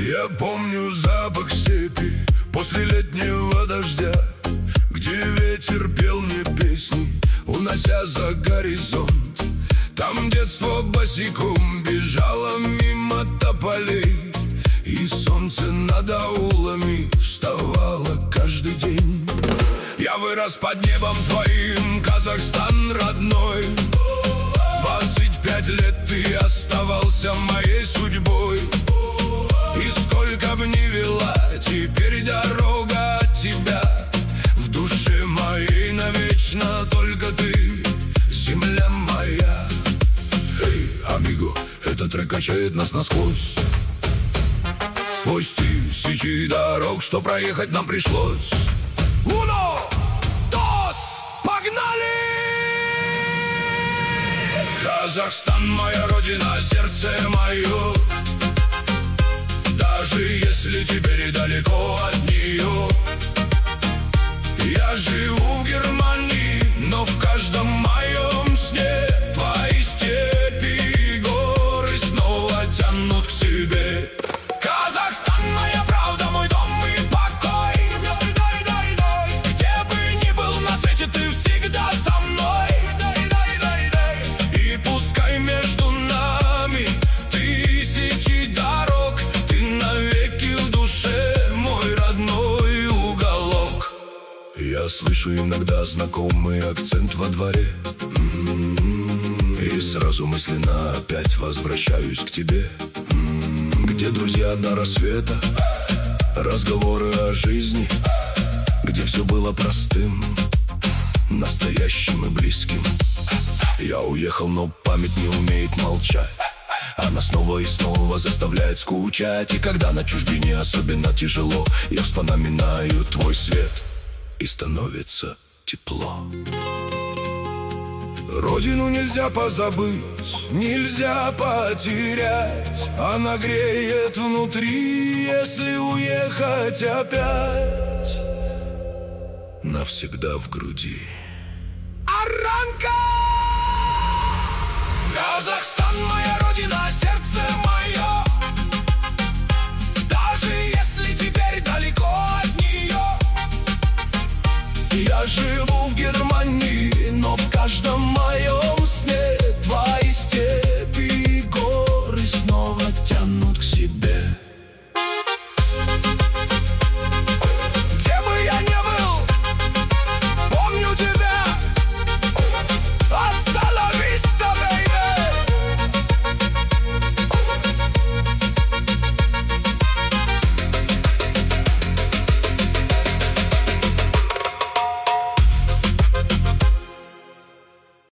Я помню запах степи после летнего дождя, где ветер пел мне песни, унося за горизонт. Там детство босиком бежало мимо тополей, и солнце над аулами вставало каждый день. Я вырос под небом твоим, Казахстан родной. 25 лет ты оставался моей судьбой. И сколько б ни вела теперь дорога от тебя, в душе моей навечно только ты, земля моя. Эй, амиго, этот трек качает нас насквозь, сквозь тысячи дорог, что проехать нам пришлось. Уно, дос, погнали! Казахстан, моя родина, сердце мое. Даже если теперь далеко от нее. Я живу в Германии, но в каждом моем сне твои степи и горы снова тянут к себе. Казахстан, моя правда, мой дом и покой. Где бы ни был на свете, ты всегда со мной. И пускай между нами тысячи дорог, ты навеки в душе мой родной уголок. Я слышу иногда знакомый акцент во дворе, и сразу мысленно опять возвращаюсь к тебе. Где друзья до рассвета, разговоры о жизни, где все было простым, настоящим и близким. Я уехал, но память не умеет молчать. Она снова и снова заставляет скучать. И когда на чужбине особенно тяжело, я вспоминаю твой свет, и становится тепло. Родину нельзя позабыть, нельзя потерять. Она греет внутри, если уехать опять. Навсегда в груди. Аранка! Казахстан, моя родина, сердце мое. Даже если теперь далеко от нее. Я живу в Германии, но в каждом